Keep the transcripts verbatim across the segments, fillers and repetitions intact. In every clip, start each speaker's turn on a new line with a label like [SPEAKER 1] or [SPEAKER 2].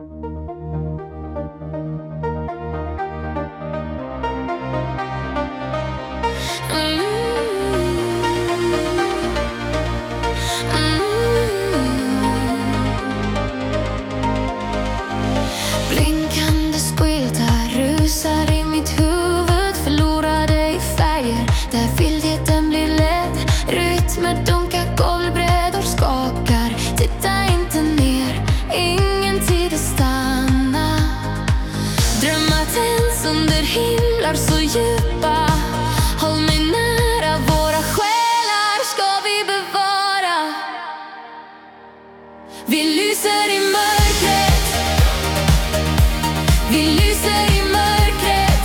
[SPEAKER 1] Blinkande skyltar rusar i mitt huvud, förlorade i färger där vildheten blir lätt. Rytmer dunkar, golvbrädor skakar. Titta inte ner, ingen tid att stanna. Drömmar tänds under himlar så djupa. Håll mig nära, våra själar ska vi bevara. Vi lyser i mörkret. Vi lyser i mörkret.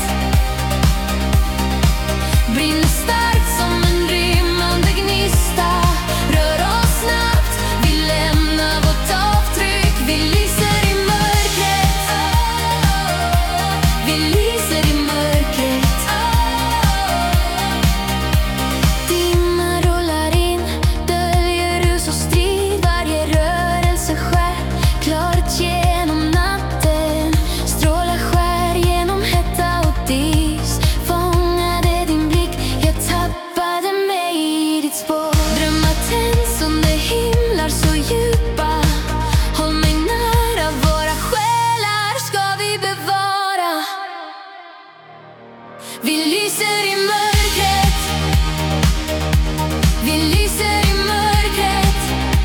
[SPEAKER 1] Brinner starkt som en rimmande gnista. Rör oss snabbt, vi lämnar vårt avtryck. Vi lyser i mörkret. Vi lyser i mörkret. Dimman rullar in, döljer rus och strid. Varje rörelse skär klart genom natten. Strålar skär genom hetta och dis. Fångade din blick, jag tappade mig i ditt spår. Drömmar tänds under himlar så djupa. Håll mig nära, våra själar ska vi bevara. Vi lyser i mörkret. Vi lyser i mörkret.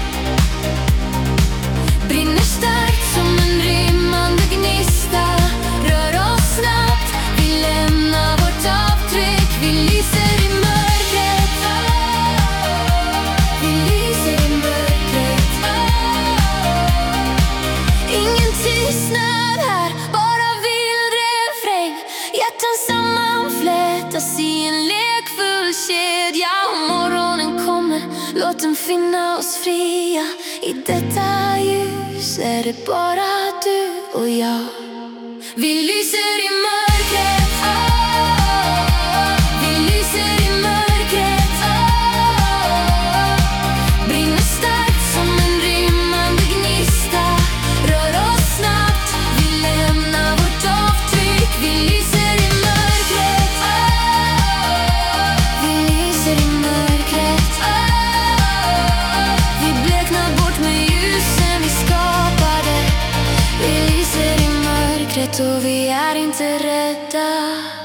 [SPEAKER 1] Brinner starkt som en rimmande gnista. Rör oss snabbt, vi lämnar vårt avtryck. Vi lyser i mörkret. Vi lyser i mörkret. Ingen tystnad här, bara vild refräng. Hjärtan sammanflätas i en lekfull kedja. Om morgonen kommer, låt den finna oss fria. I detta ljus är det bara du och jag. Vi lyser i mörkret. Vi lyser i mörkret. Brinner starkt som en rimmande gnista. Rör oss snabbt, vi lämnar vårt avtryck. Vi lyser i mörkret. Vi lyser i mörkret. Vi bleknar bort med ljusen vi skapade. Vi lyser i mörkret och vi är inte rädda.